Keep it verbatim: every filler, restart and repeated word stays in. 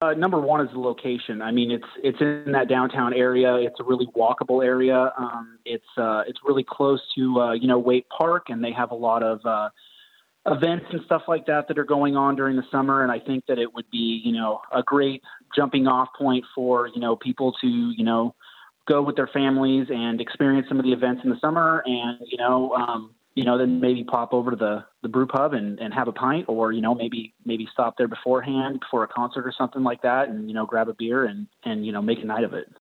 Uh, number one is the location. I mean, it's it's in that downtown area. It's a really walkable area. Um, it's uh, it's really close to uh, you know Waite Park, and they have a lot of uh, events and stuff like that that are going on during the summer. And I think that it would be you know a great jumping off point for you know people to you know go with their families and experience some of the events in the summer, and you know. Um, you know, then maybe pop over to the, the brew pub and, and have a pint, or, you know, maybe, maybe stop there beforehand before a concert or something like that and, you know, grab a beer and, and, you know, make a night of it.